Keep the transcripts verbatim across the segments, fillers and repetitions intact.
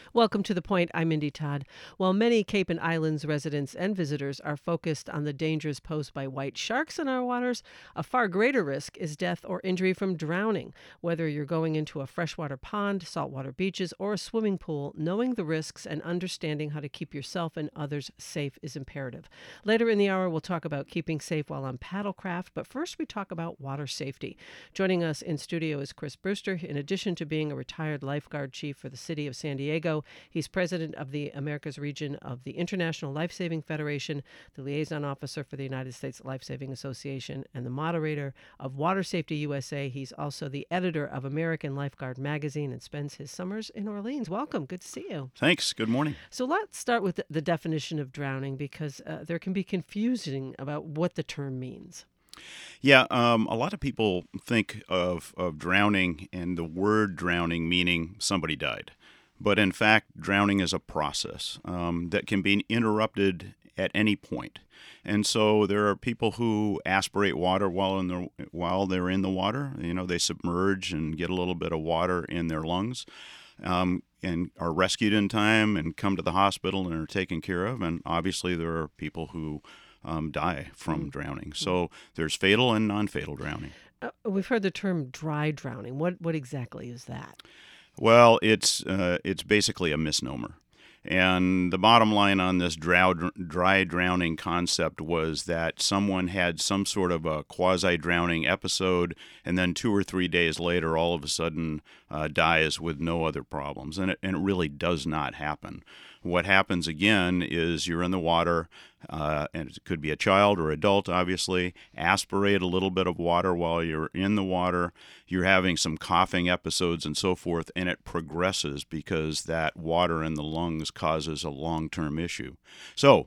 Welcome to The Point. I'm Mindy Todd. While many Cape and Islands residents and visitors are focused on the dangers posed by white sharks in our waters, a far greater risk is death or injury from drowning. Whether you're going into a freshwater pond, saltwater beaches, or a swimming pool, knowing the risks and understanding how to keep yourself and others safe is imperative. Later in the hour, we'll talk about keeping safe while on paddlecraft, but first we talk about water safety. Joining us in studio is Chris Brewster. In addition to being a retired lifeguard chief for the city of San Diego, he's president of the Americas region of the International Lifesaving Federation, the liaison officer for the United States Lifesaving Association, and the moderator of Water Safety U S A. He's also the editor of American Lifeguard Magazine and spends his summers in Orleans. Welcome. Good to see you. Thanks. Good morning. So let's start with the definition of drowning, because uh, there can be confusion about what the term means. Yeah, um, a lot of people think of, of drowning and the word drowning meaning somebody died. But in fact, drowning is a process um, that can be interrupted at any point. And so there are people who aspirate water while in the while they're in the water. You know, they submerge and get a little bit of water in their lungs, um, and are rescued in time and come to the hospital and are taken care of. And obviously, there are people who um, die from mm. drowning. So there's fatal and non-fatal drowning. Uh, we've heard the term dry drowning. What what exactly is that? Well, it's uh, it's basically a misnomer. And the bottom line on this drow, dry drowning concept was that someone had some sort of a quasi-drowning episode, and then two or three days later, all of a sudden uh, dies with no other problems. And it, and it really does not happen. What happens again is you're in the water, uh, and it could be a child or adult, obviously, aspirate a little bit of water while you're in the water. You're having some coughing episodes and so forth, and it progresses because that water in the lungs causes a long-term issue. So,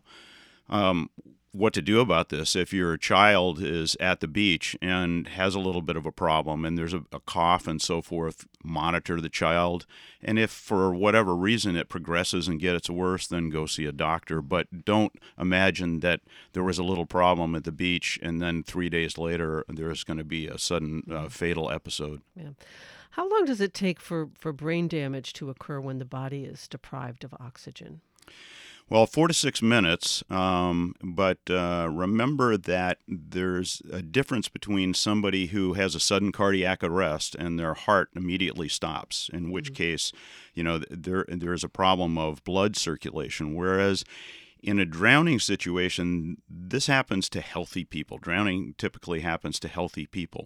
um, what to do about this? If your child is at the beach and has a little bit of a problem and there's a, a cough and so forth, monitor the child. And if for whatever reason it progresses and gets worse, then go see a doctor. But don't imagine that there was a little problem at the beach and then three days later there's going to be a sudden uh, fatal episode. Yeah. How long does it take for, for brain damage to occur when the body is deprived of oxygen? Well, four to six minutes, um, but uh, remember that there's a difference between somebody who has a sudden cardiac arrest and their heart immediately stops, in which mm-hmm. case, you know, there there's a problem of blood circulation, whereas in a drowning situation, this happens to healthy people. Drowning typically happens to healthy people,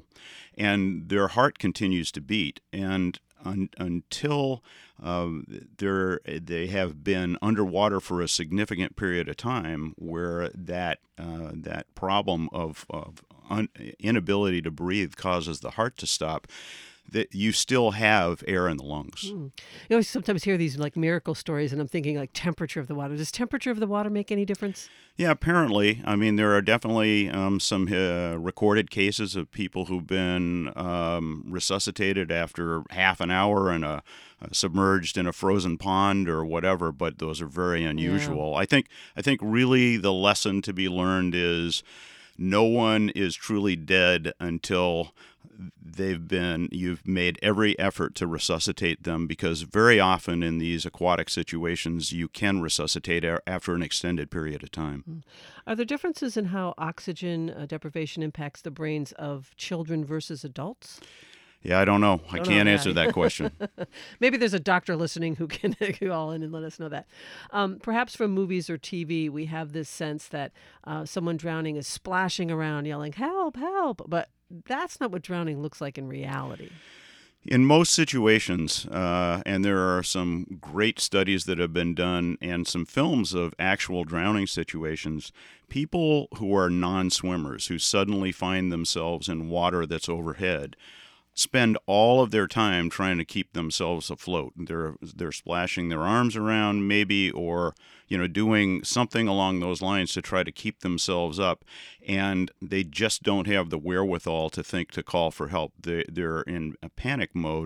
and their heart continues to beat, and Un, until uh, they're, they have been underwater for a significant period of time, where that uh, that problem of, of un, inability to breathe causes the heart to stop, that you still have air in the lungs. Mm. You always sometimes hear these like miracle stories, and I'm thinking like temperature of the water. Does temperature of the water make any difference? Yeah, apparently. I mean, there are definitely um, some uh, recorded cases of people who've been um, resuscitated after half an hour and a, uh, submerged in a frozen pond or whatever, but those are very unusual. Yeah. I think I think really the lesson to be learned is no one is truly dead until they've been, you've made every effort to resuscitate them, because very often in these aquatic situations, you can resuscitate after an extended period of time. Are there differences in how oxygen uh, deprivation impacts the brains of children versus adults? Yeah, I don't know. I don't can't know answer that question. Maybe there's a doctor listening who can call in and let us know that. Um, perhaps from movies or T V, we have this sense that uh, someone drowning is splashing around, yelling, "Help, help!" But that's not what drowning looks like in reality. In most situations, uh, and there are some great studies that have been done and some films of actual drowning situations, people who are non-swimmers, who suddenly find themselves in water that's overhead, spend all of their time trying to keep themselves afloat. They're they're splashing their arms around maybe, or you know, doing something along those lines to try to keep themselves up, and they just don't have the wherewithal to think to call for help. They they're in a panic mode,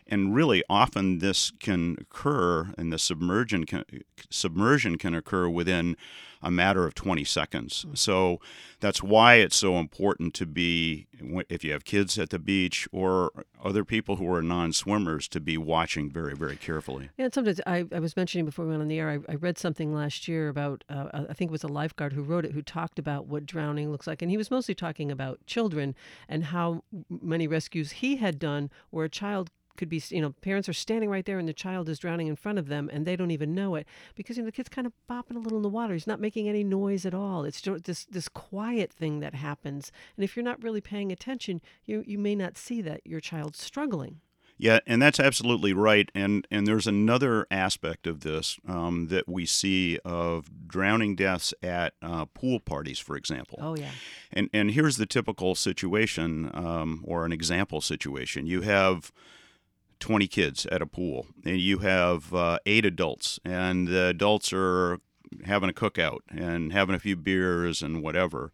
And really, often this can occur, and the submersion can, submersion can occur within a matter of twenty seconds. So that's why it's so important to be, if you have kids at the beach or other people who are non-swimmers, to be watching very, very carefully. Yeah, and sometimes I, I was mentioning before we went on the air, I, I read something last year about, uh, I think it was a lifeguard who wrote it, who talked about what drowning looks like. And he was mostly talking about children and how many rescues he had done where a child could be, you know, parents are standing right there and the child is drowning in front of them and they don't even know it because, you know, the kid's kind of bopping a little in the water. He's not making any noise at all. It's just this this quiet thing that happens. And if you're not really paying attention, you you may not see that your child's struggling. Yeah, and that's absolutely right. And and there's another aspect of this um, that we see of drowning deaths at uh, pool parties, for example. Oh, yeah. And and here's the typical situation, um, or an example situation. You have twenty kids at a pool, and you have uh, eight adults, and the adults are having a cookout and having a few beers and whatever,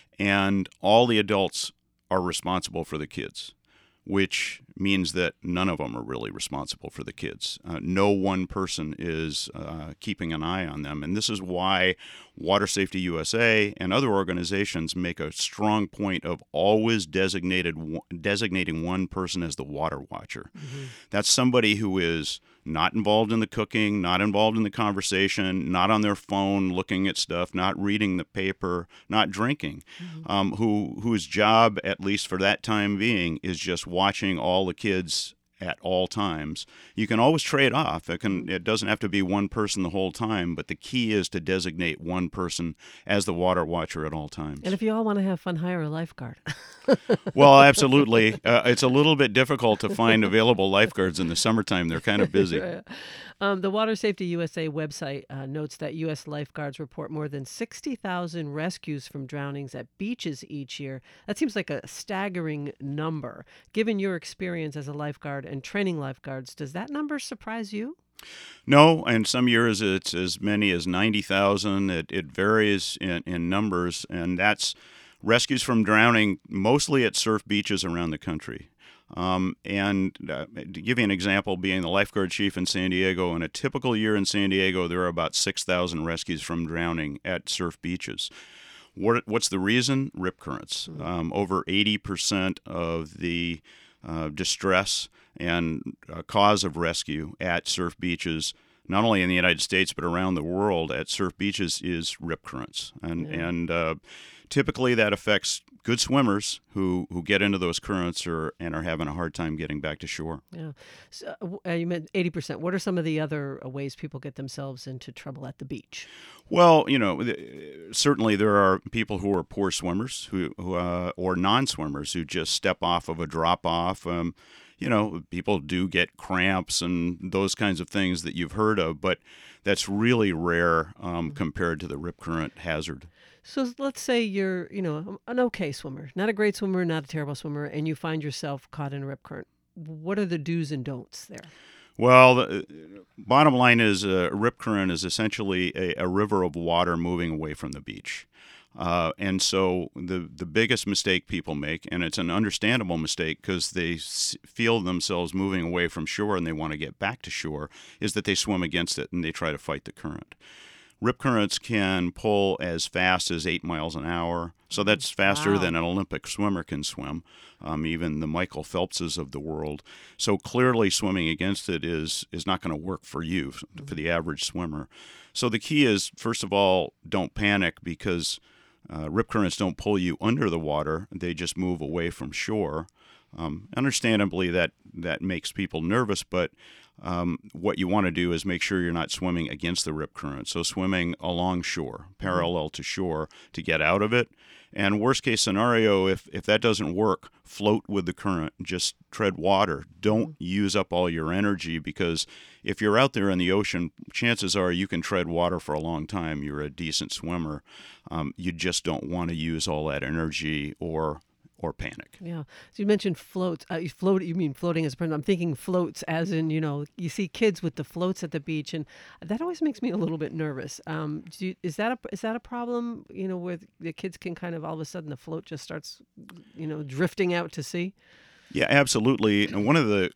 and all the adults are responsible for the kids, which means that none of them are really responsible for the kids. Uh, no one person is uh, keeping an eye on them. And this is why Water Safety U S A and other organizations make a strong point of always designated designating one person as the water watcher. Mm-hmm. That's somebody who is not involved in the cooking, not involved in the conversation, not on their phone looking at stuff, not reading the paper, not drinking, mm-hmm. um, who whose job, at least for that time being, is just watching all the kids at all times. You can always trade off. It can. It doesn't have to be one person the whole time, but the key is to designate one person as the water watcher at all times. And if you all want to have fun, hire a lifeguard. Well, absolutely. Uh, it's a little bit difficult to find available lifeguards in the summertime. They're kind of busy. um, the Water Safety U S A website uh, notes that U S lifeguards report more than sixty thousand rescues from drownings at beaches each year. That seems like a staggering number. Given your experience as a lifeguard and training lifeguards, does that number surprise you? No, and some years it's as many as ninety thousand. It, it varies in, in numbers, and that's rescues from drowning mostly at surf beaches around the country. Um, and uh, to give you an example, being the lifeguard chief in San Diego, in a typical year in San Diego, there are about six thousand rescues from drowning at surf beaches. What, what's the reason? Rip currents. Um, over eighty percent of the uh, distress and uh, cause of rescue at surf beaches, not only in the United States but around the world at surf beaches, is rip currents. And, yeah. and uh, typically that affects good swimmers who, who get into those currents or, and are having a hard time getting back to shore. Yeah. So, uh, you meant eighty percent. What are some of the other ways people get themselves into trouble at the beach? Well, you know, certainly there are people who are poor swimmers who, who uh, or non-swimmers who just step off of a drop-off. Um, you know, people do get cramps and those kinds of things that you've heard of, but that's really rare um, compared to the rip current hazard. So let's say you're, you know, an okay swimmer, not a great swimmer, not a terrible swimmer, and you find yourself caught in a rip current. What are the do's and don'ts there? Well, the bottom line is a rip current is essentially a, a river of water moving away from the beach. Uh, and so the the biggest mistake people make, and it's an understandable mistake because they s- feel themselves moving away from shore and they want to get back to shore, is that they swim against it and they try to fight the current. Rip currents can pull as fast as eight miles an hour, so that's faster wow. than an Olympic swimmer can swim, um, even the Michael Phelpses of the world. So clearly swimming against it is is not going to work for you, for the average swimmer. So the key is, first of all, don't panic because uh, rip currents don't pull you under the water. They just move away from shore. Um, understandably, that, that makes people nervous, but um, what you want to do is make sure you're not swimming against the rip current. So swimming along shore, parallel to shore, to get out of it. And worst case scenario, if, if that doesn't work, float with the current. Just tread water. Don't use up all your energy, because if you're out there in the ocean, chances are you can tread water for a long time. You're a decent swimmer. Um, you just don't want to use all that energy or or panic. Yeah. So you mentioned floats. Uh, you float. You mean floating as a person? I'm thinking floats as in, you know, you see kids with the floats at the beach, and that always makes me a little bit nervous. Um, do you, is that a is that a problem? You know, where the kids can kind of all of a sudden the float just starts, you know, drifting out to sea. Yeah, absolutely. And one of the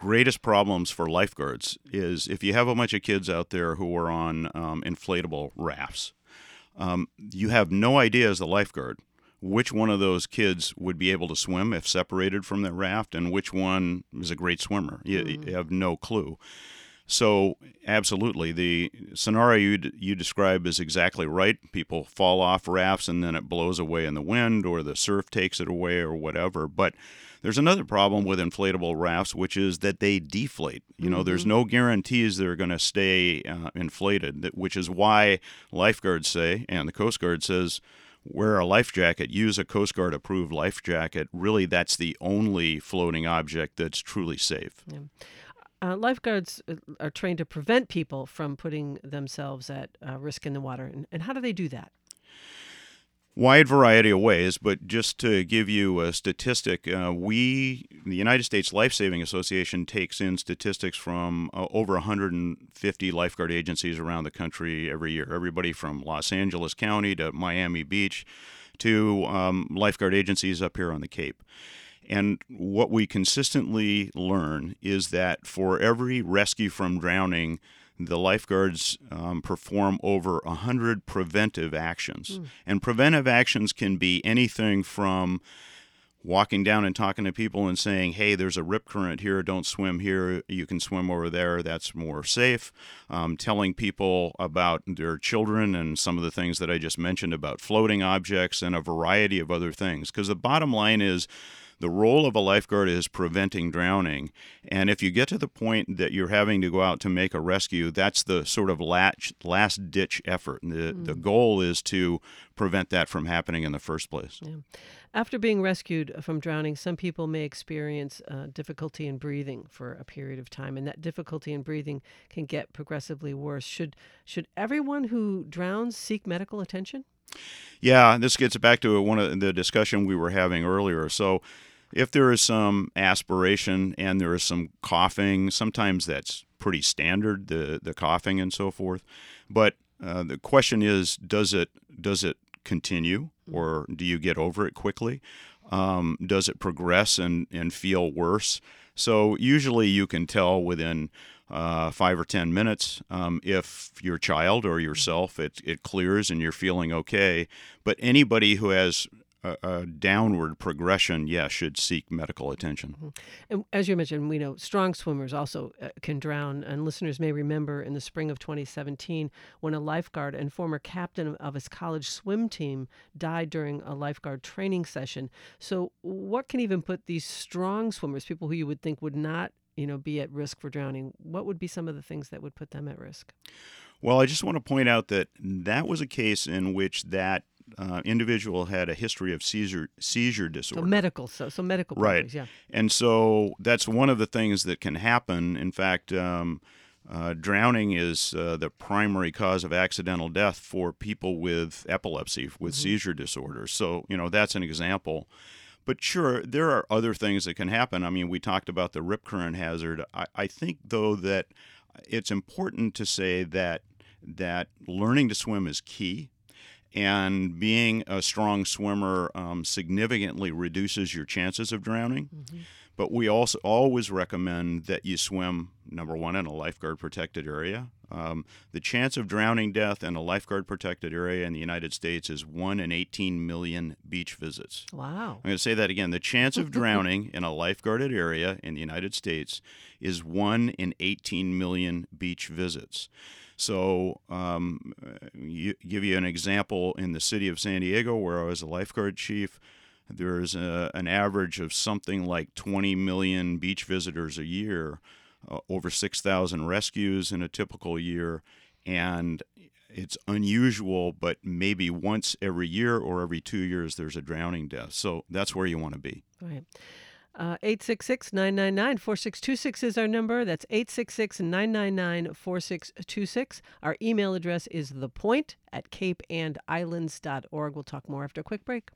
greatest problems for lifeguards is if you have a bunch of kids out there who are on um, inflatable rafts, um, you have no idea as the lifeguard which one of those kids would be able to swim if separated from the raft and which one is a great swimmer. You, mm-hmm. you have no clue. So absolutely, the scenario you, d- you describe is exactly right. People fall off rafts and then it blows away in the wind or the surf takes it away or whatever. But there's another problem with inflatable rafts, which is that they deflate. You know, mm-hmm. there's no guarantees they're going to stay uh, inflated, which is why lifeguards say, and the Coast Guard says, wear a life jacket, use a Coast Guard approved life jacket. Really, that's the only floating object that's truly safe. Yeah. Uh, lifeguards are trained to prevent people from putting themselves at uh, risk in the water. And, and how do they do that? Wide variety of ways, but just to give you a statistic, uh, we, the United States Life Saving Association, takes in statistics from uh, over one hundred fifty lifeguard agencies around the country every year. Everybody from Los Angeles County to Miami Beach to um, lifeguard agencies up here on the Cape. And what we consistently learn is that for every rescue from drowning, the lifeguards um, perform over one hundred preventive actions. Mm. And preventive actions can be anything from walking down and talking to people and saying, hey, there's a rip current here, don't swim here, you can swim over there, that's more safe. Um, telling people about their children and some of the things that I just mentioned about floating objects and a variety of other things. Because the bottom line is, the role of a lifeguard is preventing drowning. And if you get to the point that you're having to go out to make a rescue, that's the sort of last, last-ditch effort. The, mm. the goal is to prevent that from happening in the first place. Yeah. After being rescued from drowning, some people may experience uh, difficulty in breathing for a period of time, and that difficulty in breathing can get progressively worse. Should, should everyone who drowns seek medical attention? Yeah, this gets back to one of the discussion we were having earlier. So if there is some aspiration and there is some coughing, sometimes that's pretty standard, the, the coughing and so forth. But uh, the question is, does it does it continue or do you get over it quickly? Um, does it progress and, and feel worse? So usually you can tell within uh, five or ten minutes um, if your child or yourself, it, it clears and you're feeling okay. But anybody who has a, a downward progression, yes, yeah, should seek medical attention. Mm-hmm. And as you mentioned, we know strong swimmers also uh, can drown. And listeners may remember in the spring of twenty seventeen when a lifeguard and former captain of his college swim team died during a lifeguard training session. So what can even put these strong swimmers, people who you would think would not, you know, be at risk for drowning, what would be some of the things that would put them at risk? Well, I just want to point out that that was a case in which that Uh, individual had a history of seizure seizure disorder. So medical, so so medical problems, right? Yeah, and so that's one of the things that can happen. In fact, um, uh, drowning is uh, the primary cause of accidental death for people with epilepsy, with mm-hmm. seizure disorders. So you know that's an example. But sure, there are other things that can happen. I mean, we talked about the rip current hazard. I, I think though that it's important to say that that learning to swim is key. And being a strong swimmer um, significantly reduces your chances of drowning. Mm-hmm. But we also always recommend that you swim, number one, in a lifeguard-protected area. Um, the chance of drowning death in a lifeguard-protected area in the United States is one in eighteen million beach visits. Wow. I'm going to say that again. The chance of drowning in a lifeguarded area in the United States is one in eighteen million beach visits. So, um, you, give you an example in the city of San Diego, where I was a lifeguard chief. There's a, an average of something like twenty million beach visitors a year, uh, over six thousand rescues in a typical year, and it's unusual, but maybe once every year or every two years there's a drowning death. So that's where you want to be. Right. Uh, eight six six, nine nine nine, four six two six is our number. That's eight six six, nine nine nine, four six two six. Our email address is thepoint at cape and islands dot org. We'll talk more after a quick break.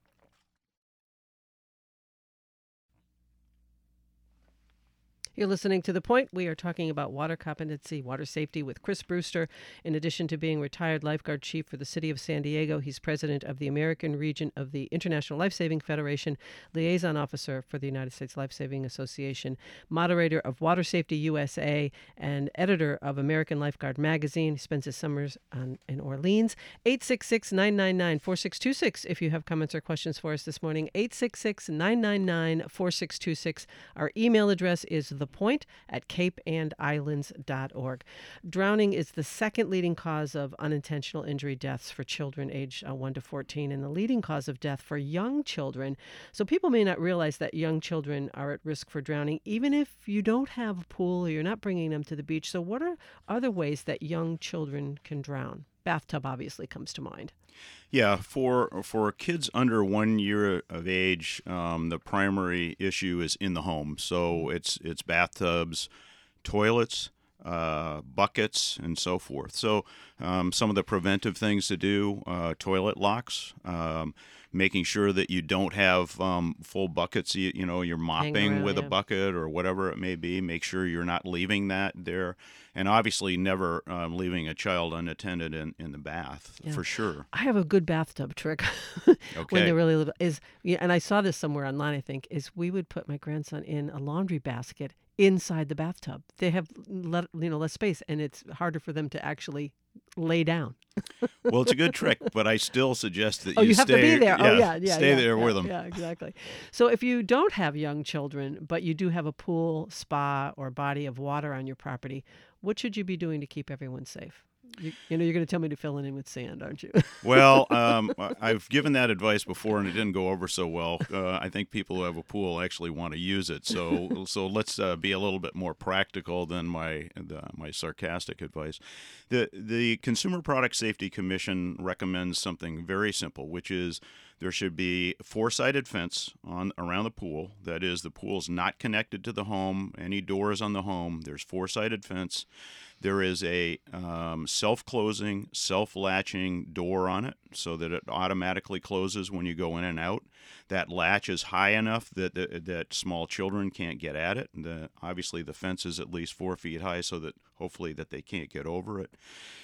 You're listening to The Point. We are talking about water competency, water safety with Chris Brewster. In addition to being retired lifeguard chief for the city of San Diego, he's president of the American region of the International Lifesaving Federation, liaison officer for the United States Lifesaving Association, moderator of Water Safety U S A, and editor of American Lifeguard Magazine. He spends his summers on, in Orleans. eight six six, nine nine nine, four six two six if you have comments or questions for us this morning. eight six six, nine nine nine, four six two six. Our email address is the point at cape and islands dot org. Drowning is the second leading cause of unintentional injury deaths for children aged uh, one to fourteen and the leading cause of death for young children. So people may not realize that young children are at risk for drowning, even if you don't have a pool or you're not bringing them to the beach. So what are other ways that young children can drown? Bathtub obviously comes to mind. Yeah, for for kids under one year of age, um, the primary issue is in the home. So it's it's bathtubs, toilets, uh, buckets, and so forth. So um, some of the preventive things to do: uh, toilet locks, um, making sure that you don't have um, full buckets. You, you know, you're mopping around, with yeah. a bucket or whatever it may be. Make sure you're not leaving that there. And obviously never um, leaving a child unattended in, in the bath, Yeah. for sure. I have a good bathtub trick when Okay. they're really little. Is yeah, and I saw this somewhere online. I think is we would put my grandson in a laundry basket inside the bathtub. They have let, you know less space, and it's harder for them to actually lay down. Well, it's a good trick, but I still suggest that Oh, you, you have stay, to be there. Oh, yeah, yeah, stay yeah, there yeah, with them. Yeah, exactly. So if you don't have young children, but you do have a pool, spa, or body of water on your property, what should you be doing to keep everyone safe? You, you know, you're going to tell me to fill it in with sand, aren't you? Well, um, I've given that advice before, and it didn't go over so well. Uh, I think people who have a pool actually want to use it. So, so let's uh, be a little bit more practical than my the, my sarcastic advice. The the Consumer Product Safety Commission recommends something very simple, which is there should be four-sided fence on around the pool. That is, the pool's not connected to the home. Any doors on the home, there's four-sided fence. There is a um, self-closing, self-latching door on it so that it automatically closes when you go in and out. That latch is high enough that that, that small children can't get at it. The, obviously, the fence is at least four feet high so that hopefully that they can't get over it.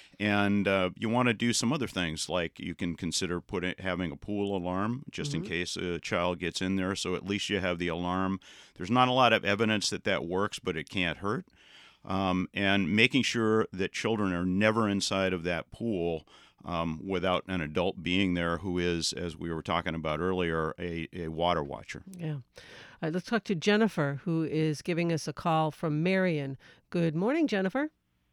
And uh, you want to do some other things, like you can consider putting having a pool alarm just mm-hmm. in case a child gets in there. So at least you have the alarm. There's not a lot of evidence that that works, but it can't hurt. Um, and making sure that children are never inside of that pool um, without an adult being there who is, as we were talking about earlier, a, a water watcher. Yeah. All right, let's talk to Jennifer, who is giving us a call from Marion. Good morning, Jennifer.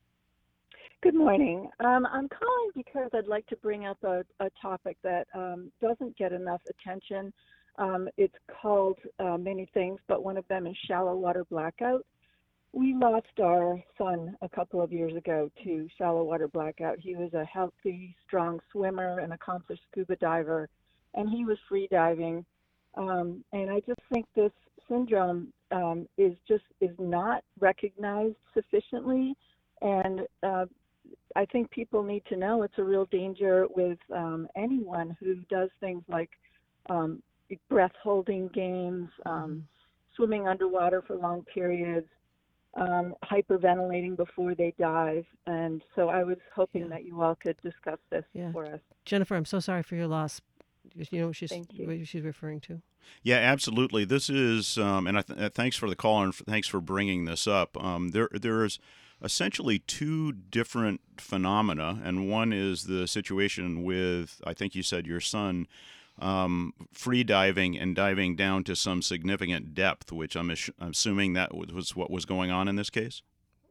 Good morning. Um, I'm calling because I'd like to bring up a, a topic that um, doesn't get enough attention. Um, it's called uh, many things, but one of them is shallow water blackout. We lost our son a couple of years ago to shallow water blackout. He was a healthy, strong swimmer, an accomplished scuba diver, and he was free diving. Um, and I just think this syndrome um, is just is not recognized sufficiently. And uh, I think people need to know it's a real danger with um, anyone who does things like um, breath holding games, um, swimming underwater for long periods, um, hyperventilating before they dive. And so I was hoping yeah. that you all could discuss this yeah. for us. Jennifer, I'm so sorry for your loss. You know what she's, Thank you. what she's referring to? Yeah, absolutely. This is, um, and I th- uh, thanks for the call and f- thanks for bringing this up. Um, there, there's essentially two different phenomena, and one is the situation with, I think you said your son, um, free diving and diving down to some significant depth, which I'm, ass- I'm assuming that was what was going on in this case?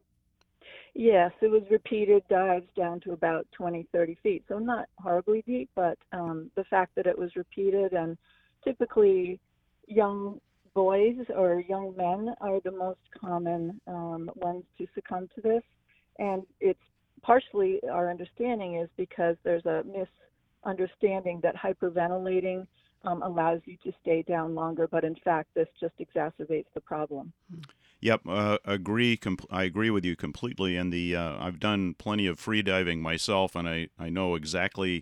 Yes, it was repeated dives down to about twenty, thirty feet. So not horribly deep, but um, the fact that it was repeated, and typically young boys or young men are the most common um, ones to succumb to this. And it's partially, our understanding is because there's a misunderstanding that hyperventilating um, allows you to stay down longer, but in fact, this just exacerbates the problem. Yep, uh, agree. Com- I agree with you completely. And the uh, I've done plenty of free diving myself, and I, I know exactly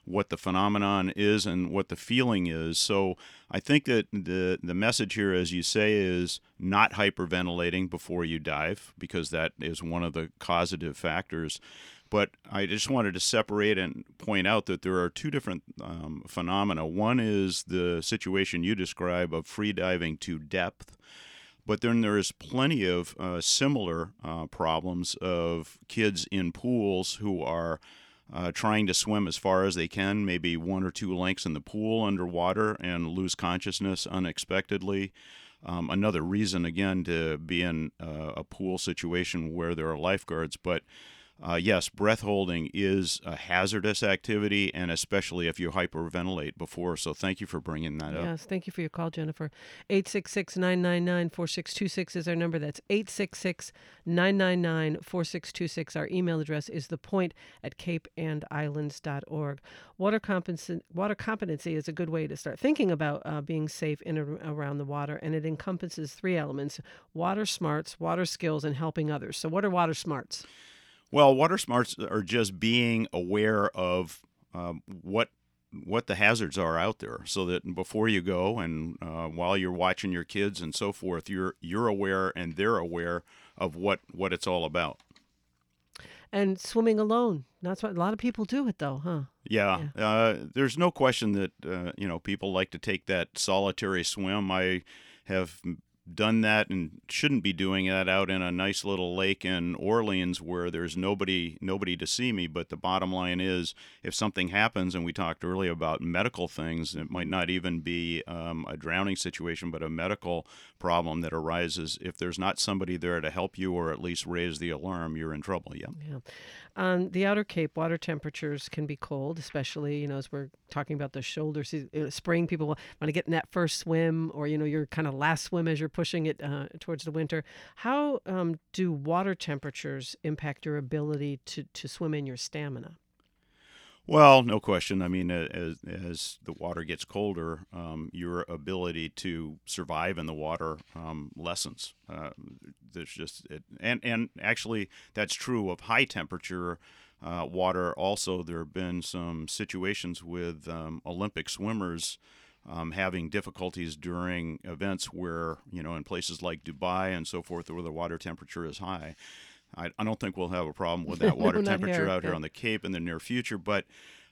what the phenomenon is and what the feeling is. So I think that the the message here, as you say, is not hyperventilating before you dive, because that is one of the causative factors. But I just wanted to separate and point out that there are two different um, phenomena. One is the situation you describe of free diving to depth, but then there is plenty of uh, similar uh, problems of kids in pools who are uh, trying to swim as far as they can, maybe one or two lengths in the pool underwater, and lose consciousness unexpectedly. Um, another reason, again, to be in uh, a pool situation where there are lifeguards. But Uh, yes, breath holding is a hazardous activity, and especially if you hyperventilate before. So thank you for bringing that up. Yes, thank you for your call, Jennifer. eight six six, nine nine nine, four six two six is our number. That's eight six six, nine nine nine, four six two six. Our email address is thepoint at cape and islands dot org. Water, compens- water competency is a good way to start thinking about uh, being safe in and around the water, and it encompasses three elements: water smarts, water skills, and helping others. So what are water smarts? Well, water smarts are just being aware of um, what what the hazards are out there, so that before you go and uh, while you're watching your kids and so forth, you're you're aware and they're aware of what, what it's all about. And swimming alone. That's what a lot of people do it, though, huh? Yeah, yeah. Uh, there's no question that uh, you know people like to take that solitary swim. I have done that and shouldn't be doing that out in a nice little lake in Orleans where there's nobody nobody to see me. But the bottom line is, if something happens, and we talked earlier about medical things, it might not even be um, a drowning situation, but a medical problem that arises. If there's not somebody there to help you or at least raise the alarm, you're in trouble. Yeah. Yeah. On the Outer Cape, water temperatures can be cold, especially, you know, as we're talking about the shoulder season. You know, spring, people want to get in that first swim, or, you know, your kind of last swim as you're pushing it uh, towards the winter. How um, do water temperatures impact your ability to, to swim in your stamina? Well, no question. I mean, as, as the water gets colder, um, your ability to survive in the water um, lessens. Uh, there's just it, and and actually that's true of high temperature uh, water. Also, there have been some situations with um, Olympic swimmers um, having difficulties during events where, you know, in places like Dubai and so forth, where the water temperature is high. I, I don't think we'll have a problem with that water Not temperature here, out here yeah. on the Cape in the near future, but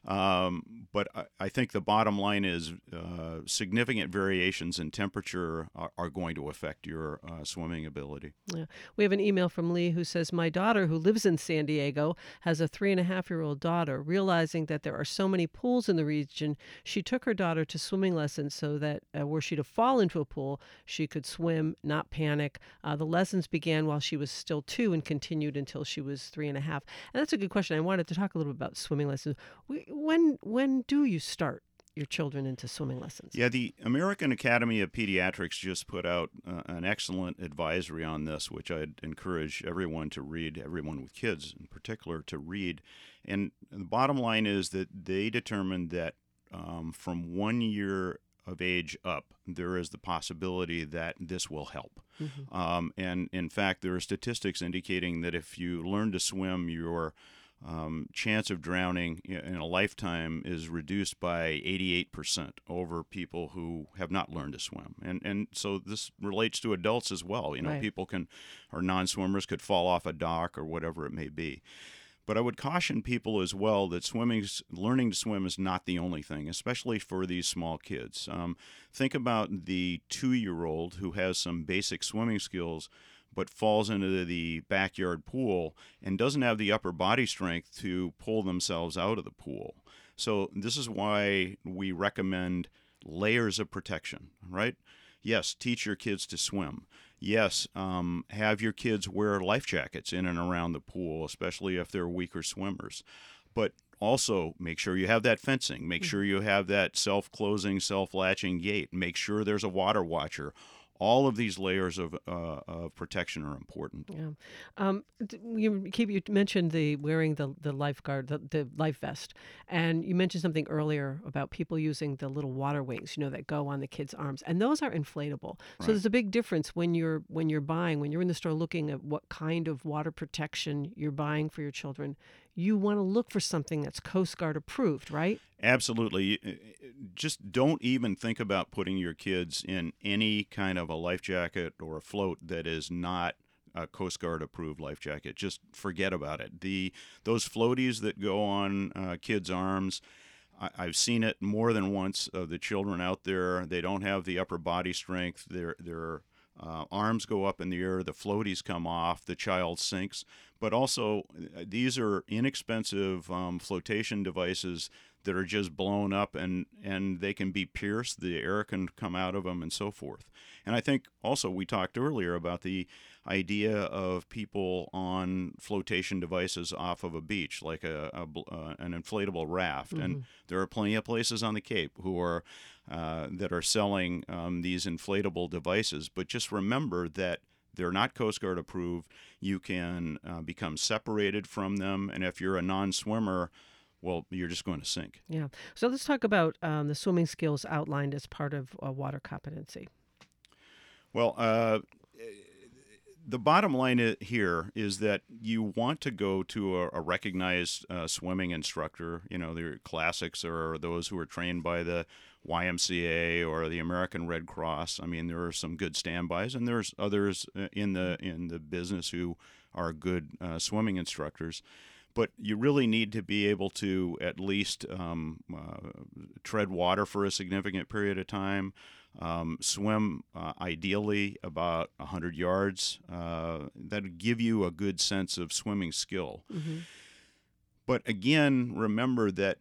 um, but I, I think the bottom line is uh, significant variations in temperature are, are going to affect your uh, swimming ability. Yeah. We have an email from Lee who says, my daughter, who lives in San Diego, has a three and a half year old daughter. Realizing that there are so many pools in the region, she took her daughter to swimming lessons so that uh, were she to fall into a pool, she could swim, not panic. Uh, the lessons began while she was still two and continued until she was three and a half. And that's a good question. I wanted to talk a little bit about swimming lessons. We, when when do you start your children into swimming lessons? Yeah, the American Academy of Pediatrics just put out uh, an excellent advisory on this, which I'd encourage everyone to read, everyone with kids in particular to read. And the bottom line is that they determined that um, from one year of age up, there is the possibility that this will help. Mm-hmm. Um, and in fact, there are statistics indicating that if you learn to swim, your Um, chance of drowning in a lifetime is reduced by eighty-eight percent over people who have not learned to swim. And and so this relates to adults as well. You know, Right. people can, or non-swimmers could fall off a dock or whatever it may be. But I would caution people as well that swimming, learning to swim is not the only thing, especially for these small kids. Um, think about the two-year-old who has some basic swimming skills but falls into the backyard pool and doesn't have the upper body strength to pull themselves out of the pool. So this is why we recommend layers of protection, right? Yes, teach your kids to swim. Yes, um, have your kids wear life jackets in and around the pool, especially if they're weaker swimmers. But also make sure you have that fencing. Make sure you have that self-closing, self-latching gate. Make sure there's a water watcher. All of these layers of uh, of protection are important. Yeah. Um, d- you keep you mentioned the wearing the the lifeguard, the, the life vest, and you mentioned something earlier about people using the little water wings, you know, that go on the kids' arms, and those are inflatable. So Right. there's a big difference when you're when you're buying, when you're in the store looking at what kind of water protection you're buying for your children. you want to look for something that's Coast Guard approved, right? Absolutely. Just don't even think about putting your kids in any kind of a life jacket or a float that is not a Coast Guard approved life jacket. Just forget about it. The those floaties that go on uh, kids' arms, I, I've seen it more than once of the children out there. They don't have the upper body strength. Their their uh, arms go up in the air. The floaties come off. The child sinks. But also, these are inexpensive um, flotation devices that are just blown up, and, and they can be pierced. The air can come out of them and so forth. And I think also we talked earlier about the idea of people on flotation devices off of a beach, like a, a uh, an inflatable raft. Mm-hmm. And there are plenty of places on the Cape who are uh, that are selling um, these inflatable devices. But just remember that they're not Coast Guard approved. You can uh, become separated from them, and if you're a non-swimmer, well, you're just going to sink. Yeah. So let's talk about um, the swimming skills outlined as part of uh, water competency. Well, uh, the bottom line here is that you want to go to a, a recognized uh, swimming instructor. You know, the classics are those who are trained by the Y M C A or the American Red Cross. I mean, there are some good standbys, and there's others in the in the business who are good uh, swimming instructors. But you really need to be able to at least um, uh, tread water for a significant period of time, um, swim uh, ideally about one hundred yards. Uh, that would give you a good sense of swimming skill. Mm-hmm. But again, remember that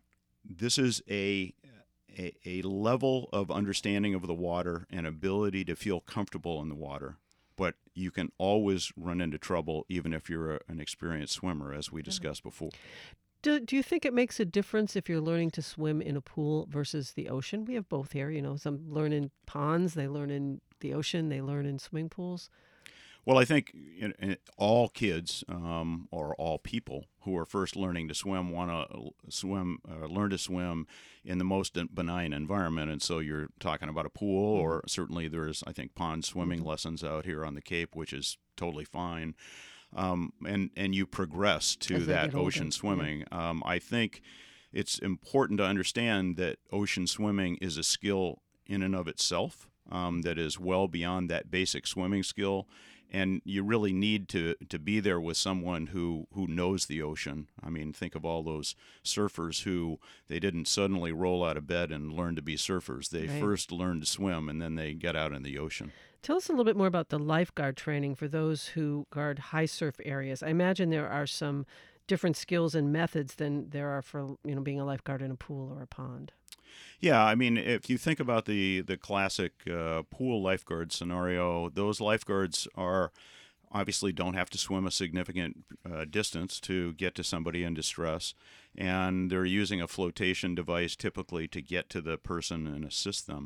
this is a A, a level of understanding of the water and ability to feel comfortable in the water. But you can always run into trouble even if you're a, an experienced swimmer, as we discussed before. Do, do you think it makes a difference if you're learning to swim in a pool versus the ocean? We have both here. You know, some learn in ponds, they learn in the ocean, they learn in swimming pools. Well, I think in, in all kids um, or all people who are first learning to swim want to swim, uh, learn to swim in the most benign environment. And so you're talking about a pool, mm-hmm. or certainly there's, I think, pond swimming mm-hmm. lessons out here on the Cape, which is totally fine. Um, and, and you progress to As that ocean older. swimming. Yeah. Um, I think it's important to understand that ocean swimming is a skill in and of itself um, that is well beyond that basic swimming skill. And you really need to, to be there with someone who, who knows the ocean. I mean, think of all those surfers who they didn't suddenly roll out of bed and learn to be surfers. They right. first learned to swim, and then they get out in the ocean. Tell us a little bit more about the lifeguard training for those who guard high surf areas. I imagine there are some different skills and methods than there are for, you know, being a lifeguard in a pool or a pond. Yeah, I mean, if you think about the the classic uh, pool lifeguard scenario, those lifeguards are obviously don't have to swim a significant uh, distance to get to somebody in distress, and they're using a flotation device typically to get to the person and assist them.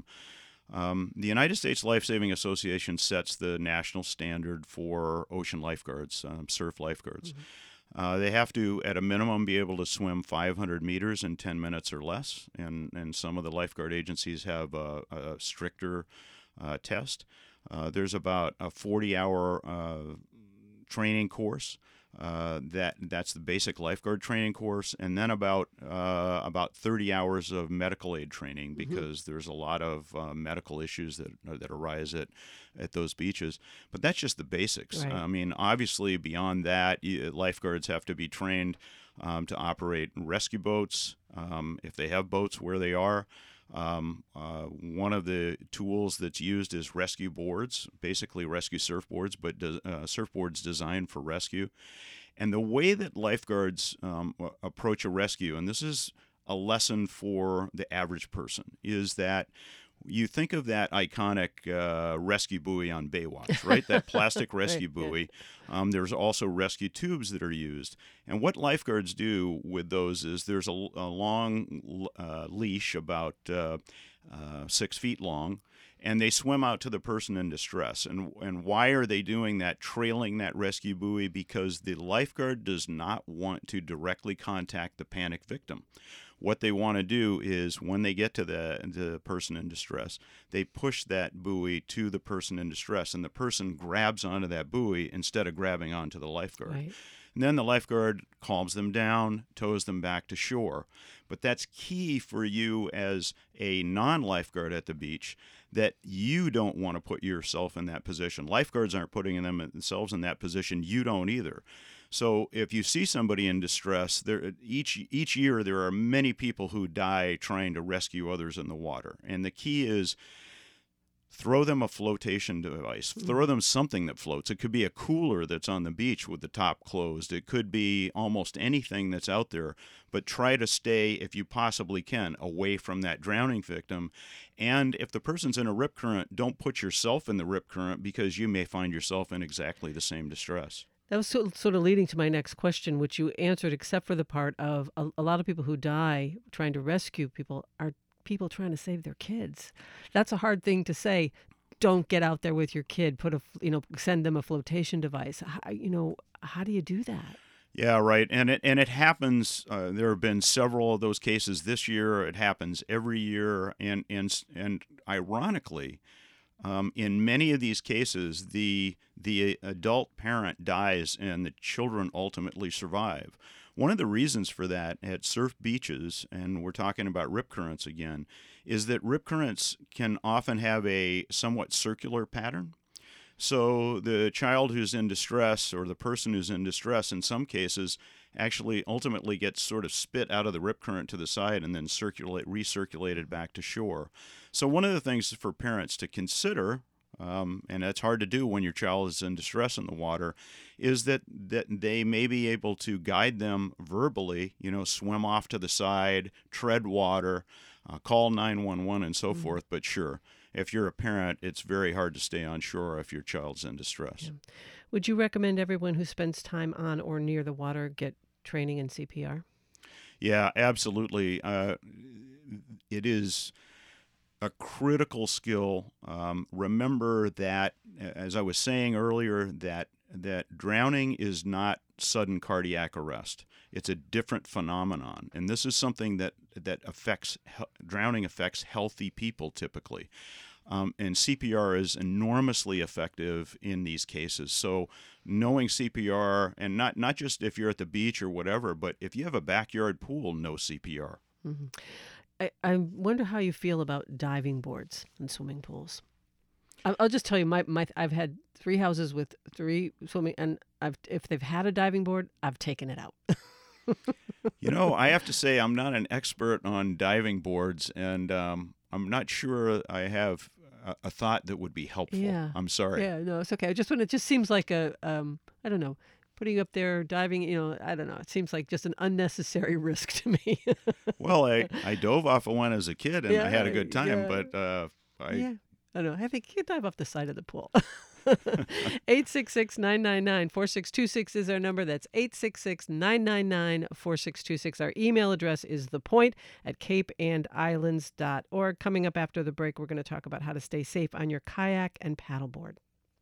Um, the United States Lifesaving Association sets the national standard for ocean lifeguards, um, surf lifeguards. Mm-hmm. Uh, they have to, at a minimum, be able to swim five hundred meters in ten minutes or less, and, and some of the lifeguard agencies have a, a stricter uh, test. Uh, there's about a forty-hour uh, training course. Uh, that that's the basic lifeguard training course, and then about uh, about thirty hours of medical aid training, because mm-hmm. there's a lot of uh, medical issues that that arise at at those beaches. But that's just the basics. Right. I mean, obviously, beyond that, you, lifeguards have to be trained um, to operate rescue boats um, if they have boats where they are. Um, uh, one of the tools that's used is rescue boards, basically rescue surfboards, but de- uh, surfboards designed for rescue. And the way that lifeguards um, approach a rescue, and this is a lesson for the average person, is that you think of that iconic uh, rescue buoy on Baywatch, right? That plastic rescue right, buoy. Yeah. Um, there's also rescue tubes that are used. And what lifeguards do with those is there's a, a long uh, leash, about uh, uh, six feet long, and they swim out to the person in distress. And, and why are they doing that, trailing that rescue buoy? Because the lifeguard does not want to directly contact the panic victim. What they want to do is, when they get to the, the person in distress, they push that buoy to the person in distress, and the person grabs onto that buoy instead of grabbing onto the lifeguard. Right. And then the lifeguard calms them down, tows them back to shore. But that's key for you as a non-lifeguard at the beach, that you don't want to put yourself in that position. Lifeguards aren't putting them themselves in that position. You don't either. So if you see somebody in distress, there each each year there are many people who die trying to rescue others in the water. And the key is throw them a flotation device. Mm-hmm. Throw them something that floats. It could be a cooler that's on the beach with the top closed. It could be almost anything that's out there. But try to stay, if you possibly can, away from that drowning victim. And if the person's in a rip current, don't put yourself in the rip current, because you may find yourself in exactly the same distress. That was so, sort of leading to my next question, which you answered, except for the part of a, a lot of people who die trying to rescue people are people trying to save their kids. That's a hard thing to say. Don't get out there with your kid. Put a, you know, send them a flotation device. How, you know, how do you do that? Yeah, right. And it and it happens. Uh, there have been several of those cases this year. It happens every year, and and and ironically, um, in many of these cases, the the adult parent dies, and the children ultimately survive. One of the reasons for that at surf beaches, and we're talking about rip currents again, is that rip currents can often have a somewhat circular pattern. So the child who's in distress, or the person who's in distress, in some cases, actually ultimately gets sort of spit out of the rip current to the side and then circulate, recirculated back to shore. So one of the things for parents to consider, Um, and that's hard to do when your child is in distress in the water, is that, that they may be able to guide them verbally, you know, swim off to the side, tread water, uh, call nine one one and so mm-hmm. forth. But sure, if you're a parent, it's very hard to stay on shore if your child's in distress. Yeah. Would you recommend everyone who spends time on or near the water get training in C P R? Yeah, absolutely. Uh, it is a critical skill. Um, remember that, as I was saying earlier, that that drowning is not sudden cardiac arrest. It's a different phenomenon, and this is something that that affects drowning affects healthy people typically. Um, and C P R is enormously effective in these cases. So knowing C P R, and not not just if you're at the beach or whatever, but if you have a backyard pool, know C P R. Mm-hmm. I, I wonder how you feel about diving boards in swimming pools. I'll, I'll just tell you, my, my I've had three houses with three swimming, and I've if they've had a diving board, I've taken it out. You know, I have to say I'm not an expert on diving boards, and um, I'm not sure I have a, a thought that would be helpful. Yeah. I'm sorry. Yeah, no, it's okay. I just when it just seems like a um, I don't know. Putting you up there, diving, you know, I don't know. It seems like just an unnecessary risk to me. Well, I, I dove off of one as a kid, and yeah, I had a good time, yeah. but uh, I... Yeah, I don't know. I think you can dive off the side of the pool. eight six six, nine nine nine, four six two six is our number. That's eight six six, nine nine nine, four six two six. Our email address is thepoint at cape and islands dot org. Coming up after the break, we're going to talk about how to stay safe on your kayak and paddleboard.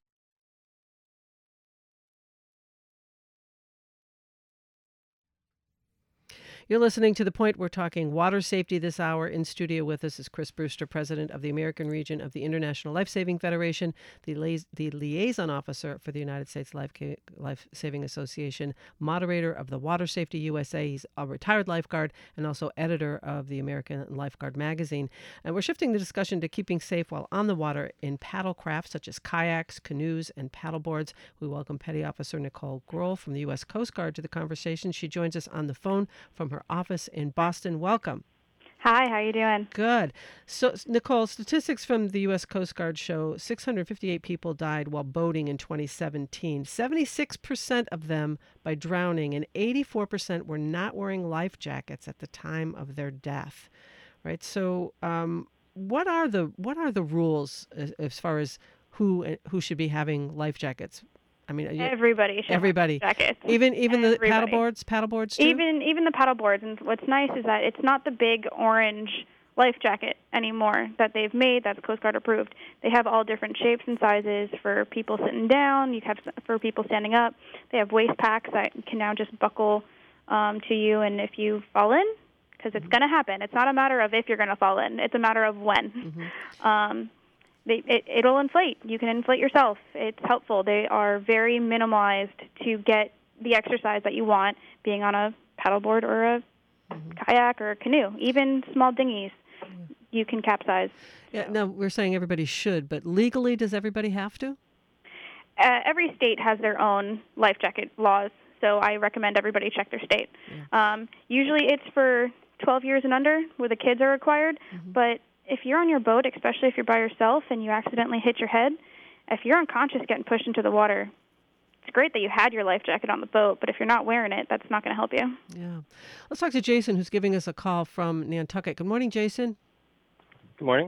You're listening to The Point. We're talking water safety this hour. In studio with us is Chris Brewster, president of the American region of the International Life-Saving Federation, the, lia- the liaison officer for the United States Life- Life-Saving Association, moderator of the Water Safety U S A. He's a retired lifeguard and also editor of the American Lifeguard magazine. And we're shifting the discussion to keeping safe while on the water in paddle crafts such as kayaks, canoes, and paddleboards. We welcome Petty Officer Nicole Grohl from the U S Coast Guard to the conversation. She joins us on the phone from her office in Boston. Welcome. Hi, how you doing? Good. So, Nicole, statistics from the U S Coast Guard show six hundred fifty-eight people died while boating in twenty seventeen. seventy-six percent of them by drowning, and eighty-four percent were not wearing life jackets at the time of their death. Right. So, um, what are the what are the rules as, as far as who who should be having life jackets? I mean, everybody should everybody. have jackets. Even even everybody. the paddleboards, paddleboards too? Even even the paddleboards. And what's nice is that it's not the big orange life jacket anymore that they've made that's Coast Guard approved. They have all different shapes and sizes for people sitting down. You have for people standing up. They have waist packs that can now just buckle um, to you, and if you fall in, because it's mm-hmm. going to happen. It's not a matter of if you're going to fall in. It's a matter of when. Mm-hmm. Um, They, it, it'll inflate. You can inflate yourself. It's helpful. They are very minimalized to get the exercise that you want, being on a paddleboard or a mm-hmm. kayak or a canoe, even small dinghies, mm-hmm. you can capsize. Yeah. Now we're saying everybody should, but legally, does everybody have to? Uh, every state has their own life jacket laws, so I recommend everybody check their state. Yeah. Um, usually, it's for twelve years and under, where the kids are required. Mm-hmm. But if you're on your boat, especially if you're by yourself and you accidentally hit your head, if you're unconscious getting pushed into the water, it's great that you had your life jacket on the boat, but if you're not wearing it, that's not going to help you. Yeah. Let's talk to Jason, who's giving us a call from Nantucket. Good morning, Jason. Good morning.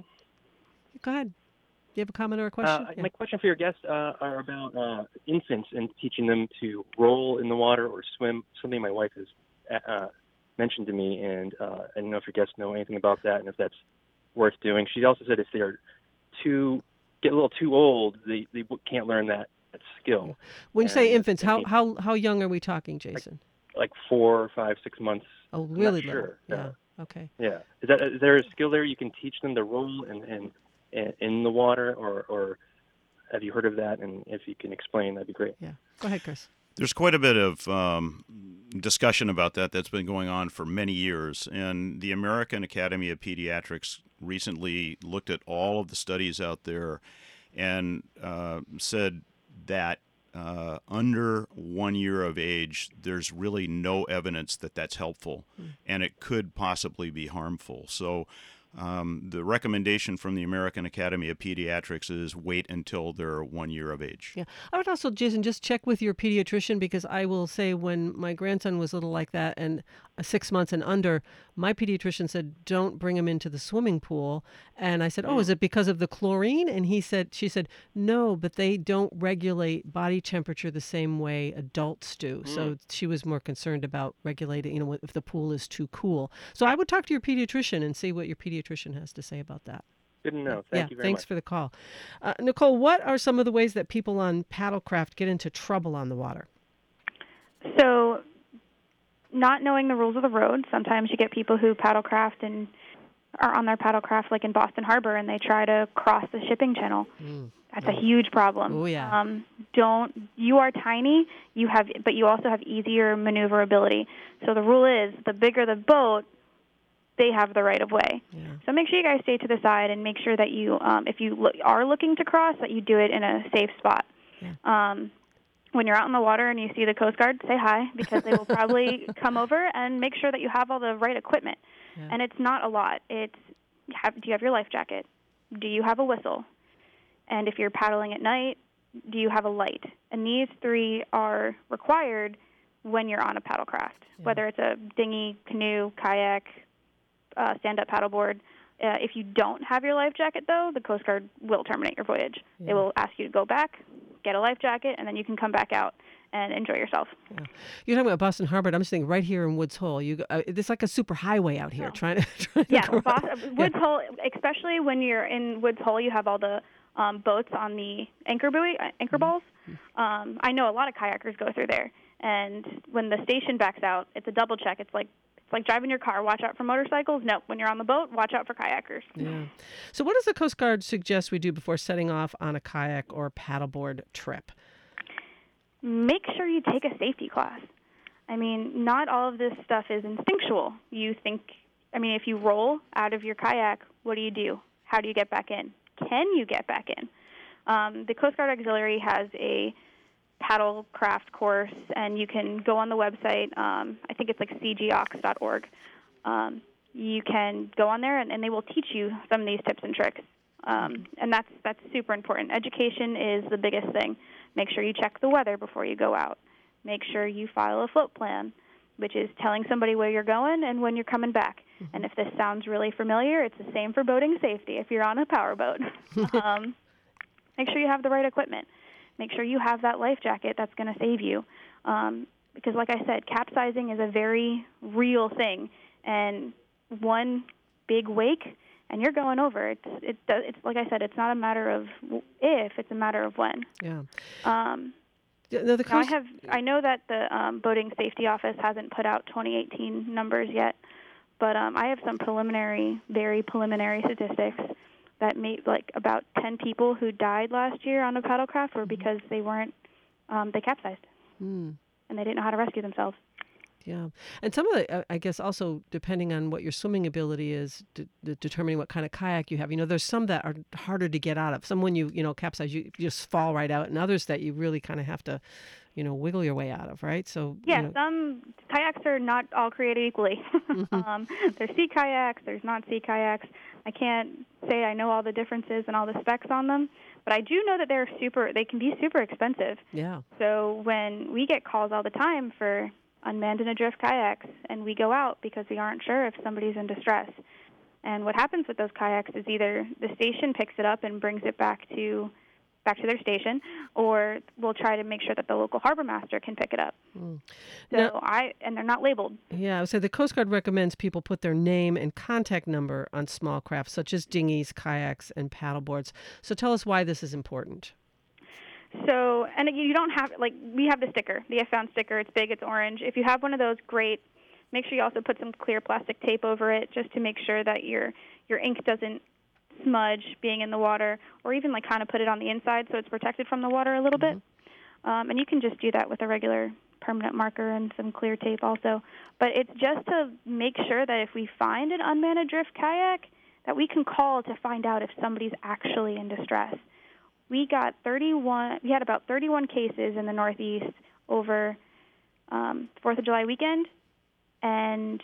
Go ahead. Do you have a comment or a question? Uh, yeah. My question for your guests uh, are about uh, infants and teaching them to roll in the water or swim, something my wife has uh, mentioned to me, and uh, I don't know if your guests know anything about that and if that's worth doing. She also said if they're too, get a little too old, they, they can't learn that, that skill. When you and say infants, how, how, how young are we talking, Jason? Like, like four, five, six months. Oh, really I'm not little. sure. Yeah. yeah. Okay. Yeah. Is that is there a skill there you can teach them to roll and, and in the water, or, or have you heard of that? And if you can explain, that'd be great. Yeah. Go ahead, Chris. There's quite a bit of um, discussion about that that's been going on for many years. And the American Academy of Pediatrics recently looked at all of the studies out there and uh, said that uh, under one year of age, there's really no evidence that that's helpful, mm. and it could possibly be harmful. So Um, the recommendation from the American Academy of Pediatrics is wait until they're one year of age. Yeah. I would also, Jason, just check with your pediatrician, because I will say when my grandson was little like that and uh, six months and under, my pediatrician said, don't bring him into the swimming pool. And I said, oh, is it because of the chlorine? And he said, she said, no, but they don't regulate body temperature the same way adults do. Mm. So she was more concerned about regulating, you know, if the pool is too cool. So I would talk to your pediatrician and see what your pediatrician has to say about that. Good to know. Thank yeah, you very thanks much. for the call. Uh, Nicole, what are some of the ways that people on paddlecraft get into trouble on the water? So, not knowing the rules of the road. Sometimes you get people who paddlecraft and are on their paddlecraft, like in Boston Harbor, and they try to cross the shipping channel. Mm. That's mm. a huge problem. Oh yeah. Um, don't. You are tiny. You have, but you also have easier maneuverability. So the rule is, the bigger the boat, they have the right of way. Yeah. So make sure you guys stay to the side and make sure that you, um, if you lo- are looking to cross, that you do it in a safe spot. Yeah. Um, when you're out in the water and you see the Coast Guard, say hi, because they will probably come over, and make sure that you have all the right equipment. Yeah. And it's not a lot. It's have, do you have your life jacket? Do you have a whistle? And if you're paddling at night, do you have a light? And these three are required when you're on a paddlecraft, yeah. whether it's a dinghy, canoe, kayak, Uh, stand-up paddleboard. Uh, if you don't have your life jacket, though, the Coast Guard will terminate your voyage. Yeah. They will ask you to go back, get a life jacket, and then you can come back out and enjoy yourself. Yeah. You're talking about Boston Harbor. I'm just thinking right here in Woods Hole. You, uh, it's like a super highway out here. Oh. Trying to, trying yeah, to Boston, Woods yeah. Hole. Especially when you're in Woods Hole, you have all the um, boats on the anchor buoy, uh, anchor balls. Mm-hmm. Um, I know a lot of kayakers go through there, and when the station backs out, it's a double check. It's like It's like driving your car. Watch out for motorcycles. No, when you're on the boat, watch out for kayakers. Yeah. So what does the Coast Guard suggest we do before setting off on a kayak or paddleboard trip? Make sure you take a safety class. I mean, not all of this stuff is instinctual. You think, I mean, if you roll out of your kayak, what do you do? How do you get back in? Can you get back in? Um, the Coast Guard Auxiliary has a paddlecraft course, and you can go on the website. Um, I think it's like c g ox dot org. Um, you can go on there, and, and they will teach you some of these tips and tricks. Um, and that's that's super important. Education is the biggest thing. Make sure you check the weather before you go out. Make sure you file a float plan, which is telling somebody where you're going and when you're coming back. Mm-hmm. And if this sounds really familiar, it's the same for boating safety if you're on a powerboat. um, make sure you have the right equipment. Make sure you have that life jacket that's going to save you. Um, because like I said, capsizing is a very real thing. And one big wake, and you're going over. It's, it, it's like I said, it's not a matter of if, it's a matter of when. Yeah. Um, no, the now I have, I know that the um, Boating Safety Office hasn't put out twenty eighteen numbers yet, but um, I have some preliminary, very preliminary statistics that made like about ten people who died last year on a paddlecraft were because they weren't, um, they capsized. Mm. and they didn't know how to rescue themselves. Yeah. And some of the, uh, I guess also depending on what your swimming ability is, de- de- determining what kind of kayak you have. You know, there's some that are harder to get out of. Some when you, you know, capsize, you just fall right out, and others that you really kind of have to, you know, wiggle your way out of, right? So, Yeah, you know, some kayaks are not all created equally. um, there's sea kayaks, there's not sea kayaks. I can't say I know all the differences and all the specs on them, but I do know that they're super, they can be super expensive. yeah. So when we get calls all the time for unmanned and adrift kayaks, and we go out because we aren't sure if somebody's in distress. And what happens with those kayaks is either the station picks it up and brings it back to back to their station, or we'll try to make sure that the local harbor master can pick it up. Mm. So Now- I and they're not labeled. Yeah, so the Coast Guard recommends people put their name and contact number on small craft, such as dinghies, kayaks, and paddleboards. So tell us why this is important. So, and you don't have, like, we have the sticker, the If Found sticker. It's big, it's orange. If you have one of those, great. Make sure you also put some clear plastic tape over it just to make sure that your your ink doesn't smudge being in the water, or even, like, kind of put it on the inside so it's protected from the water a little bit. Um, and you can just do that with a regular permanent marker and some clear tape also. But it's just to make sure that if we find an unmanned adrift kayak, that we can call to find out if somebody's actually in distress. We got thirty-one. We had about thirty-one cases in the Northeast over um, Fourth of July weekend, and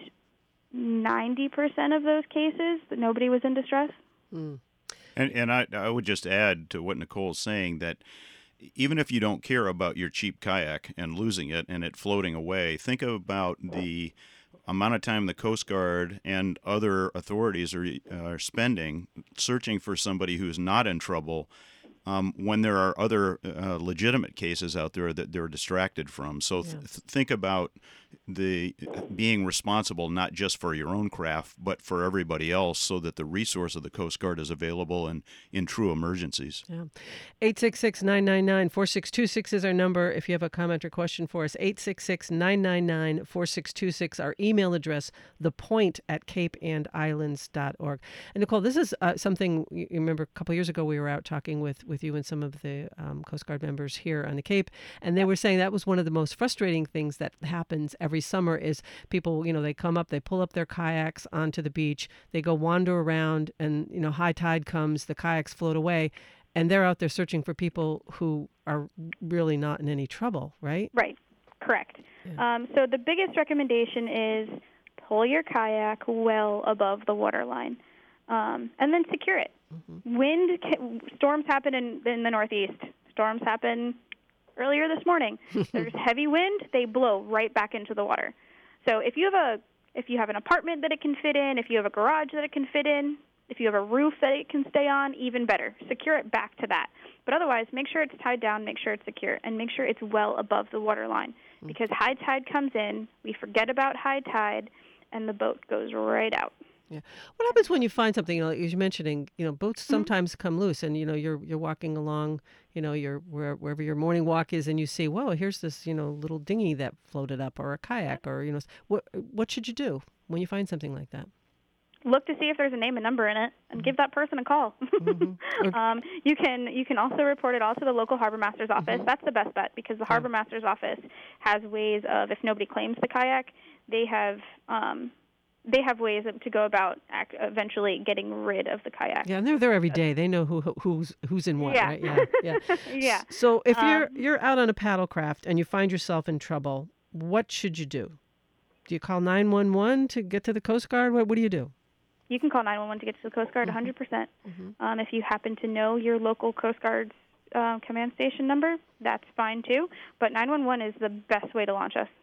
ninety percent of those cases, nobody was in distress. Mm. And and I I would just add to what Nicole's saying that even if you don't care about your cheap kayak and losing it and it floating away, think about the amount of time the Coast Guard and other authorities are are spending searching for somebody who's not in trouble. Um, when there are other uh, legitimate cases out there that they're distracted from. So th- Yeah. think about the being responsible not just for your own craft, but for everybody else, so that the resource of the Coast Guard is available in, in true emergencies. Yeah. eight six six, nine nine nine, four six two six is our number. If you have a comment or question for us, eight six six, nine nine nine, four six two six. Our email address, thepoint at cape and islands dot org. And Nicole, this is uh, something, you you remember a couple years ago we were out talking with, with you and some of the um, Coast Guard members here on the Cape, and they were saying that was one of the most frustrating things that happens every summer is people, you know, they come up, they pull up their kayaks onto the beach, they go wander around, and, you know, high tide comes, the kayaks float away, and they're out there searching for people who are really not in any trouble, right? Right, correct. Yeah. Um, so the biggest recommendation is pull your kayak well above the waterline, um, and then secure it. Mm-hmm. Wind, can, storms happen in, in the Northeast. Storms happen earlier this morning. There's heavy wind, they blow right back into the water. So if you have a if you have an apartment that it can fit in, if you have a garage that it can fit in, if you have a roof that it can stay on, even better. Secure it back to that. But otherwise, make sure it's tied down, make sure it's secure, and make sure it's well above the water line. Because high tide comes in, we forget about high tide, and the boat goes right out. Yeah. What happens when you find something, you know, like you're mentioning, you know, boats sometimes come loose, and, you know, you're you're walking along, you know, your where, wherever your morning walk is, and you see, whoa, here's this, you know, little dinghy that floated up, or a kayak, or, you know, what what should you do when you find something like that? Look to see if there's a name and number in it, and give that person a call. Mm-hmm. um, you can you can also report it all to the local harbor master's office. Mm-hmm. That's the best bet, because the harbor master's office has ways of, if nobody claims the kayak, they have um, they have ways of, to go about act, eventually getting rid of the kayak. Yeah, and they're there every day. They know who who- who's who's in what, Yeah. right? Yeah, yeah. Yeah. So if you're Um, you're out on a paddlecraft and you find yourself in trouble, what should you do? Do you call nine one one to get to the Coast Guard? What what do you do? You can call nine one one to get to the Coast Guard one hundred percent. Mm-hmm. Um, if you happen to know your local Coast Guard's uh, command station number, that's fine too. But nine one one is the best way to launch us.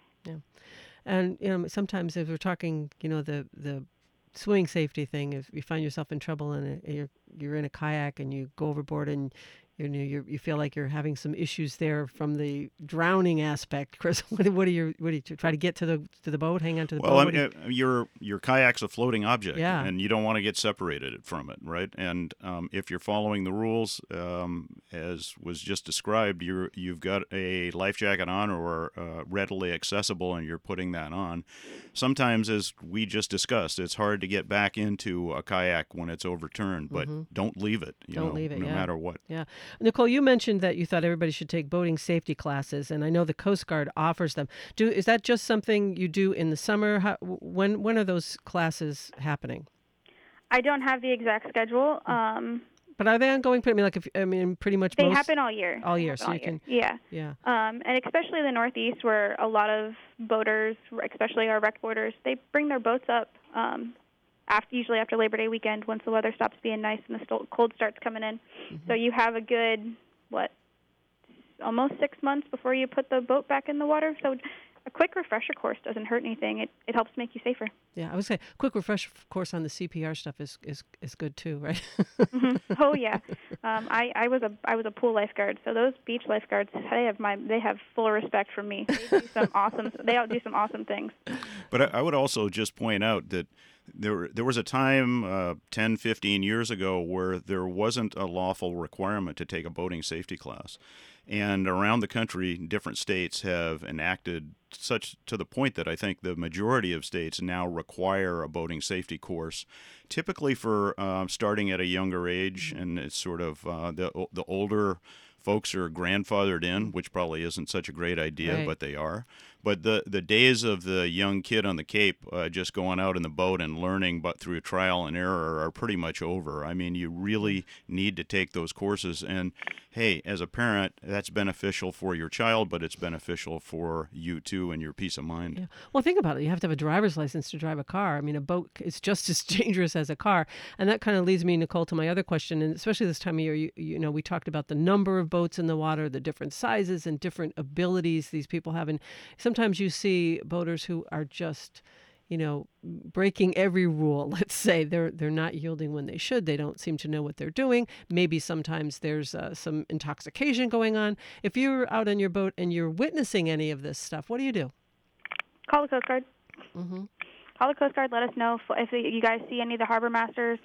And, you know, sometimes if we're talking, you know, the the swimming safety thing, if you find yourself in trouble and you're you're in a kayak and you go overboard and you know you you feel like you're having some issues there from the drowning aspect, Chris, what, what do you what do you try to get to the to the boat, hang on to the Well, boat? I What do mean, uh, your your kayak's a floating object, Yeah. and you don't want to get separated from it, right? And um, if you're following the rules, um, as was just described, you're you've got a life jacket on or uh, readily accessible, and you're putting that on. Sometimes, as we just discussed, it's hard to get back into a kayak when it's overturned, but Mm-hmm. don't leave it. You Don't know, leave it, no yeah. matter what. Yeah. Nicole, you mentioned that you thought everybody should take boating safety classes, and I know the Coast Guard offers them. Do is that just something you do in the summer? How, when when are those classes happening? I don't have the exact schedule. Um, But are they ongoing? I mean, like if I mean, pretty much they most, happen all year. all year, They so happen you all can year. yeah. Yeah. Um, and especially the Northeast, where a lot of boaters, especially our rec boaters, they bring their boats up um, after usually after Labor Day weekend once the weather stops being nice and the st- cold starts coming in. Mm-hmm. So you have a good what, almost six months before you put the boat back in the water. So a quick refresher course doesn't hurt anything. It it helps make you safer. Yeah, I would say quick refresher course on the C P R stuff is is, is good too, right? Mm-hmm. Oh yeah, um, I, I was a I was a pool lifeguard, so those beach lifeguards they have my they have full respect for me. They do some awesome they all do some awesome things. But I, I would also just point out that there there was a time uh, ten, fifteen years ago where there wasn't a lawful requirement to take a boating safety class. And around the country, different states have enacted such to the point that I think the majority of states now require a boating safety course, typically for uh, starting at a younger age, and it's sort of uh, the the older folks are grandfathered in, which probably isn't such a great idea, Right. but they are. But the, the days of the young kid on the Cape uh, just going out in the boat and learning but through trial and error are pretty much over. I mean, you really need to take those courses. And, hey, as a parent, that's beneficial for your child, but it's beneficial for you, too, and your peace of mind. Yeah. Well, think about it. You have to have a driver's license to drive a car. I mean, a boat is just as dangerous as a car. And that kind of leads me, Nicole, to my other question. And especially this time of year, you, you know, we talked about the number of boats in the water, the different sizes and different abilities these people have. And sometimes you see boaters who are just, you know, breaking every rule. Let's say they're they're not yielding when they should. They don't seem to know what they're doing. Maybe sometimes there's uh, some intoxication going on. If you're out on your boat and you're witnessing any of this stuff, what do you do? Call the Coast Guard. Mm-hmm. Call the Coast Guard. Let us know if, if you guys see any of the harbor masters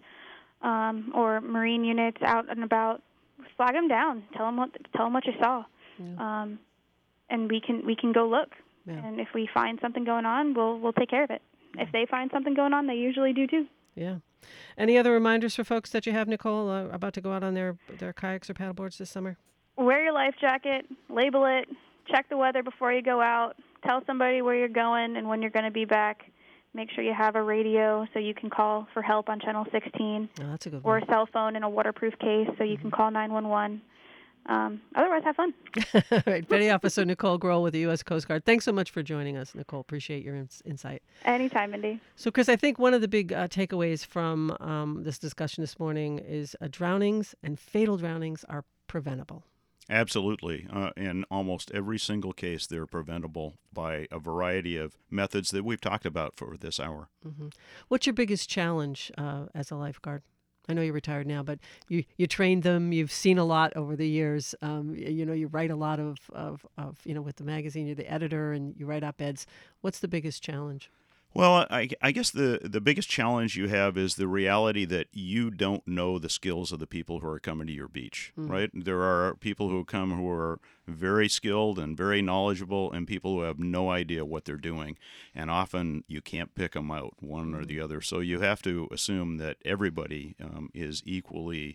um, or marine units out and about. Flag them down. Tell them what tell them what you saw, Yeah. um, and we can we can go look. Yeah. And if we find something going on, we'll we'll take care of it. If they find something going on, they usually do too. Yeah. Any other reminders for folks that you have, Nicole, uh, about to go out on their their kayaks or paddleboards this summer? Wear your life jacket. Label it. Check the weather before you go out. Tell somebody where you're going and when you're going to be back. Make sure you have a radio so you can call for help on Channel sixteen. Oh, that's a good Or one. a cell phone in a waterproof case so you can call nine one one. Um, otherwise, have fun. All right. Petty Officer Nicole Grohl with the U S Coast Guard. Thanks so much for joining us, Nicole. Appreciate your ins- insight. Anytime, Mindy. So, Chris, I think one of the big uh, takeaways from um, this discussion this morning is uh, drownings and fatal drownings are preventable. Absolutely. Uh, in almost every single case, they're preventable by a variety of methods that we've talked about for this hour. Mm-hmm. What's your biggest challenge uh, as a lifeguard? I know you're retired now, but you, you trained them. You've seen a lot over the years. Um, you, you know, you write a lot of, of, of, you know, with the magazine, you're the editor and you write op-eds. What's the biggest challenge? Well, I, I guess the, the biggest challenge you have is the reality that you don't know the skills of the people who are coming to your beach, mm. right? There are people who come who are very skilled and very knowledgeable and people who have no idea what they're doing. And often you can't pick them out, one mm. or the other. So you have to assume that everybody um, is equally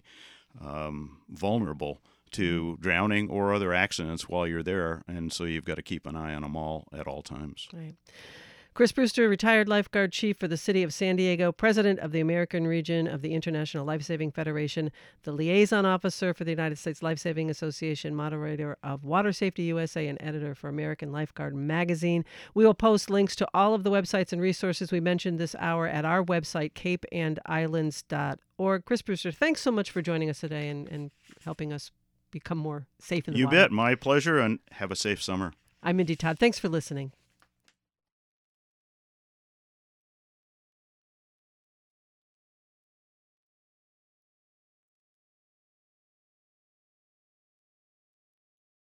um, vulnerable to drowning or other accidents while you're there. And so you've got to keep an eye on them all at all times. Right. Chris Brewster, retired lifeguard chief for the city of San Diego, president of the American region of the International Lifesaving Federation, the liaison officer for the United States Lifesaving Association, moderator of Water Safety U S A, and editor for American Lifeguard magazine. We will post links to all of the websites and resources we mentioned this hour at our website, cape and islands dot org. Chris Brewster, thanks so much for joining us today and, and helping us become more safe in the You water. bet. My pleasure, and have a safe summer. I'm Mindy Todd. Thanks for listening.